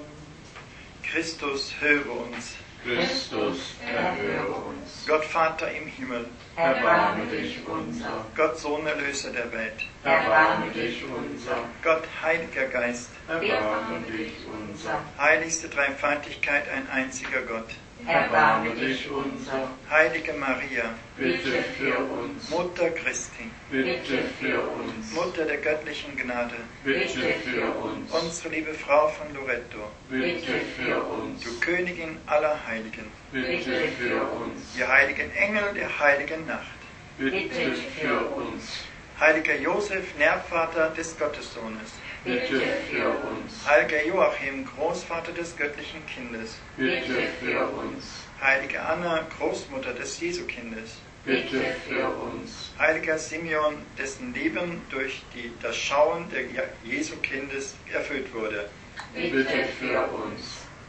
Christus, höre uns. Christus, erhöre uns. Gott Vater im Himmel, Erbarme dich unser. Gott Sohn, Erlöser der Welt, Erbarme dich unser. Gott Heiliger Geist, Erbarme dich unser. heiligste Dreifaltigkeit, ein einziger Gott, Erbarme dich unser. Heilige Maria, Bitte für uns. Mutter Christi, Bitte für uns. Mutter der göttlichen Gnade, Bitte für uns. unsere liebe Frau von Loretto, Bitte für uns. du Königin aller Heiligen, Bitte für uns. ihr heiligen Engel der heiligen Nacht, Bitte für uns. heiliger Josef, Nährvater des Gottessohnes, Bitte für uns. heiliger Joachim, Großvater des göttlichen Kindes, Bitte für uns. heilige Anna, Großmutter des Jesukindes, Bitte für uns. heiliger Simeon, dessen Leben durch das Schauen der Jesu-Kindes erfüllt wurde, Bitte für uns.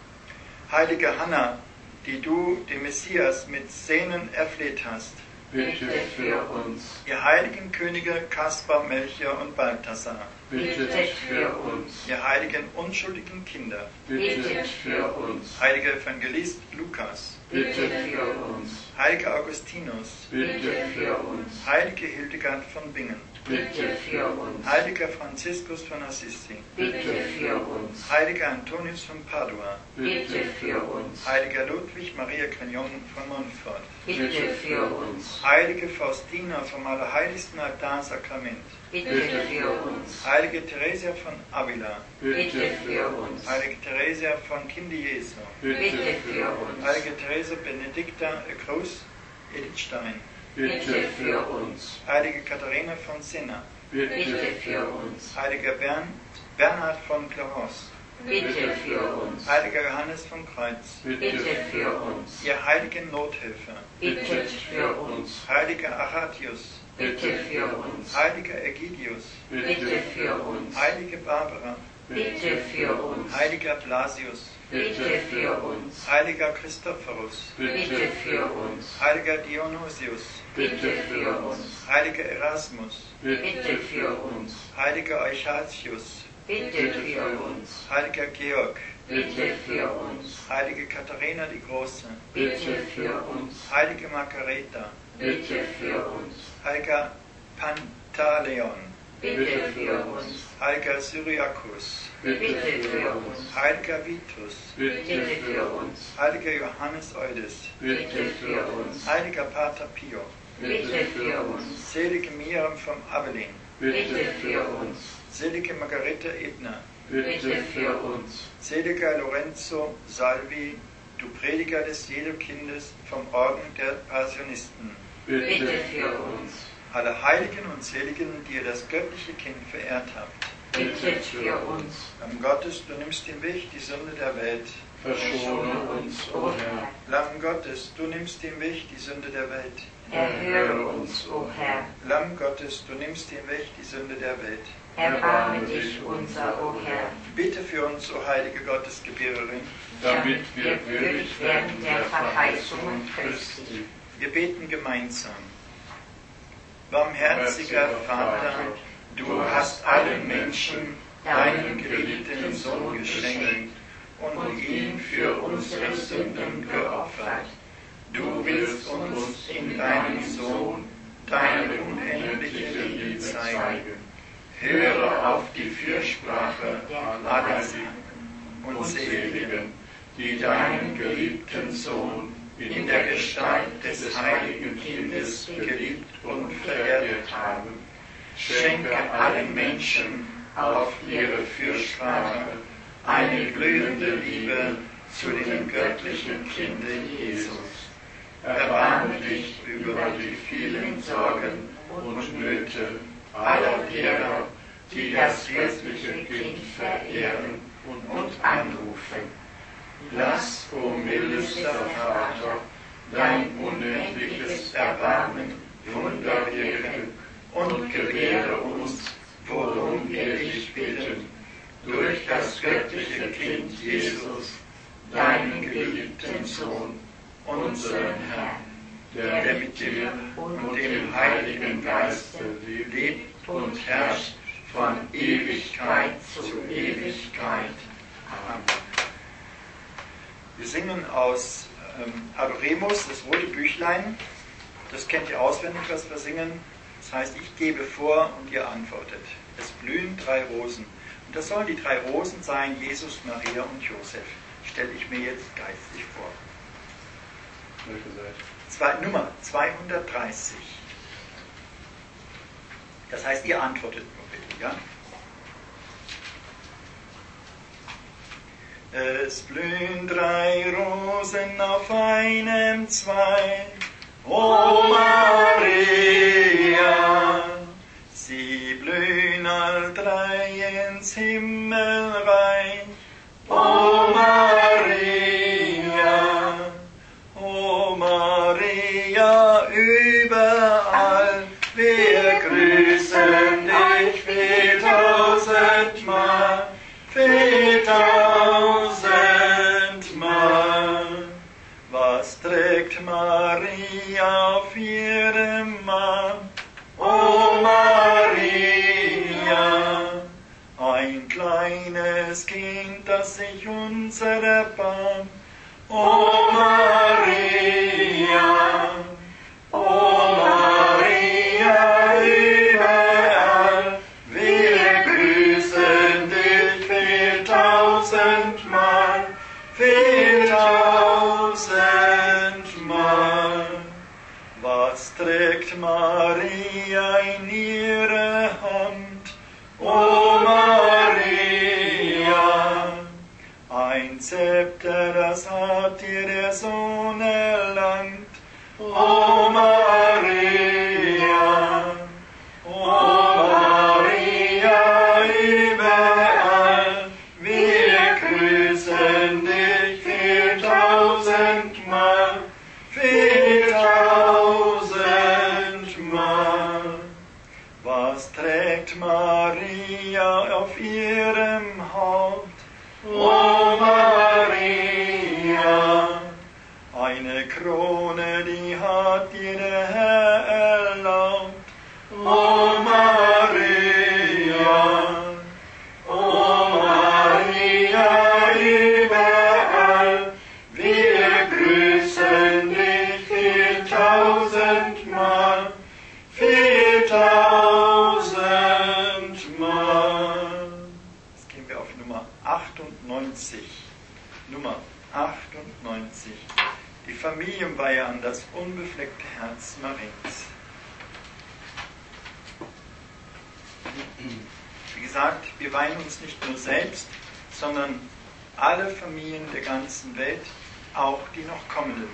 heilige Hanna, die du den Messias mit Sehnen erfleht hast, Bitte für uns. ihr heiligen Könige Kaspar, Melchior und Balthasar, Bitte für uns. ihr heiligen unschuldigen Kinder, Bitte für uns. heiliger Evangelist Lukas, Bitte für uns. heiliger Augustinus, Bitte für uns. heilige Hildegard von Bingen, Bitte für uns. heiliger Franziskus von Assisi, Bitte für uns. heiliger Antonius von Padua, Bitte für uns. heiliger Ludwig Maria Grignon von Montfort, Bitte für uns. heilige Faustina vom Allerheiligsten Altarsakrament, Bitte für uns. heilige Theresia von Avila, Bitte für uns. heilige Theresia von Kinde Jesu, Bitte für uns. heilige Theresa Benedicta Cruz Edstein, Bitte für uns. heilige Katharina von Siena, Bitte für uns. heiliger Bernhard von Clairvaux, Bitte für uns. heiliger Johannes von Kreuz, Bitte für uns. ihr heiligen Nothelfer, Bitte für uns. heiliger Achatius, Bitte für uns. heiliger Egidius, Bitte für uns. heilige Barbara, Bitte für uns. heiliger Blasius, Bitte für uns. heiliger Christophorus, Bitte für uns. heiliger Dionysius, Bitte für uns. heiliger Erasmus, Bitte für uns. heiliger Euchatius, Bitte für uns. heiliger Georg, Bitte für uns. heilige Katharina die Große, Bitte für uns. heilige Margareta, Bitte für uns. heiliger Pantaleon, Bitte für uns. heiliger Syriakus, Bitte für uns. heiliger Vitus, Bitte für uns. heiliger Johannes Eudes, Bitte für uns. heiliger Pater Pio, Bitte für uns. selige Miriam vom Avelin, Bitte für uns. selige Margareta Ebner, Bitte für uns. seliger Lorenzo Salvi, du Prediger des Jesu-Kindes vom Orden der Passionisten, Bitte für uns. alle Heiligen und Seligen, die ihr das göttliche Kind verehrt habt. Bitte für uns. Lamm Gottes, du nimmst hinweg die Sünde der Welt. Verschone uns, o Herr. Lamm Gottes, du nimmst hinweg die Sünde der Welt. Erhöre uns, o Herr. Lamm Gottes, du nimmst hinweg die Sünde der Welt. Erbarme dich unser, o Herr. Bitte für uns, o heilige Gottesgebärerin. Damit wir würdig werden der Verheißungen Christi. Wir beten gemeinsam. Barmherziger Vater, du hast allen Menschen deinen geliebten Sohn geschenkt und ihn für unsere Sünden geopfert. Du willst uns in deinem Sohn deine unendliche Liebe zeigen. Höre auf die Fürsprache aller und Seligen, die deinen geliebten Sohn in der Gestalt des heiligen Kindes geliebt und verehrt haben. Schenke allen Menschen auf ihre Fürsprache eine glühende Liebe zu dem göttlichen Kinde Jesus. Erbarme dich über die vielen Sorgen und Nöte aller derer, die das göttliche Kind verehren und anrufen. Lass, o mildester Vater, dein unendliches Erbarmen Wunder wirken und gewähre uns, worum wir dich bitten, durch das göttliche Kind Jesus, deinen geliebten Sohn, unseren Herrn, der mit dir und dem Heiligen Geiste lebt und herrscht von Ewigkeit zu Ewigkeit. Amen. Wir singen aus Adoremus, das rote Büchlein. Das kennt ihr auswendig, was wir singen. Das heißt, ich gebe vor und ihr antwortet. Es blühen 3 Rosen. Und das sollen die 3 Rosen sein, Jesus, Maria und Josef. Stelle ich mir jetzt geistlich vor. Nummer 230. Das heißt, ihr antwortet nur bitte, ja? Es blühen 3 Rosen auf einem Zweig, o Maria, sie blühen all 3 ins Himmelreich, o Maria, überall, wir grüßen dich 4000-mal, 4000-mal. Was trägt Maria auf ihrem Mann? O Maria, ein kleines Kind, das sich uns erbarmt. O Maria, überall, wir grüßen dich 4000-mal, 4000-mal. Was trägt Maria in ihrer Hand? O Maria, ein Zepter, das hat dir der Sohn erlangt. O Maria, überall, wir grüßen dich 4000-mal, 4000-mal. Was trägt Maria auf ihrem Haupt? O Maria, eine Krone, die hat dir der Herr erlaubt. O Maria, überall, wir grüßen dich 4000-mal, 4000-mal. Jetzt gehen wir auf Nummer 98. Nummer 98. Die Familienweihe an das unbefleckte Herz Mariens. Wie gesagt, wir weihen uns nicht nur selbst, sondern alle Familien der ganzen Welt, auch die noch kommenden.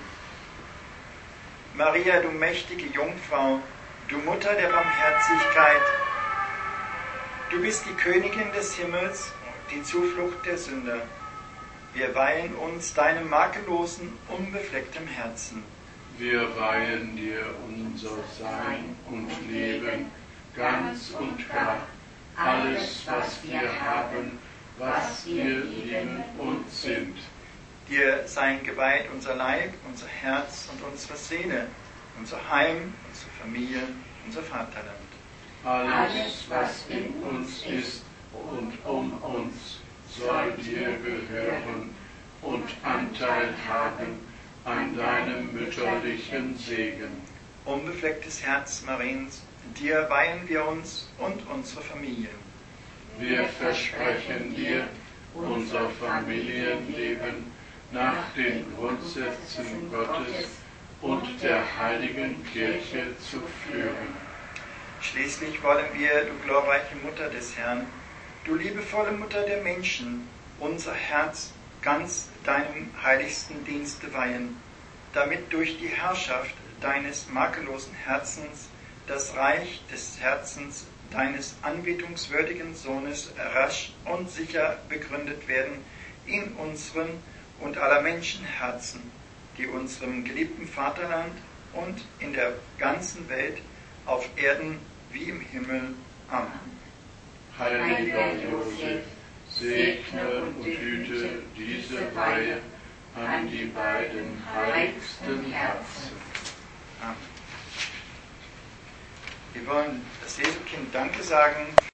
Maria, du mächtige Jungfrau, du Mutter der Barmherzigkeit, du bist die Königin des Himmels, die Zuflucht der Sünder. Wir weihen uns deinem makellosen, unbeflecktem Herzen. Wir weihen dir unser Sein und Leben ganz und gar, alles, was wir haben, was wir lieben und sind. Dir seien geweiht unser Leib, unser Herz und unsere Seele, unser Heim, unsere Familie, unser Vaterland. Alles, was in uns ist und um uns, soll dir gehören und Anteil haben an deinem mütterlichen Segen. Unbeflecktes Herz Mariens, dir weihen wir uns und unsere Familien. Wir versprechen dir, unser Familienleben nach den Grundsätzen Gottes und der heiligen Kirche zu führen. Schließlich wollen wir, du glorreiche Mutter des Herrn, du liebevolle Mutter der Menschen, unser Herz ganz deinem heiligsten Dienste weihen, damit durch die Herrschaft deines makellosen Herzens das Reich des Herzens deines anbetungswürdigen Sohnes rasch und sicher begründet werden in unseren und aller Menschen Herzen, die unserem geliebten Vaterland und in der ganzen Welt auf Erden wie im Himmel. Amen. Heiliger Josef, segne und hüte diese Weihe an die beiden heiligsten Herzen. Amen. Wir wollen das Jesukind Danke sagen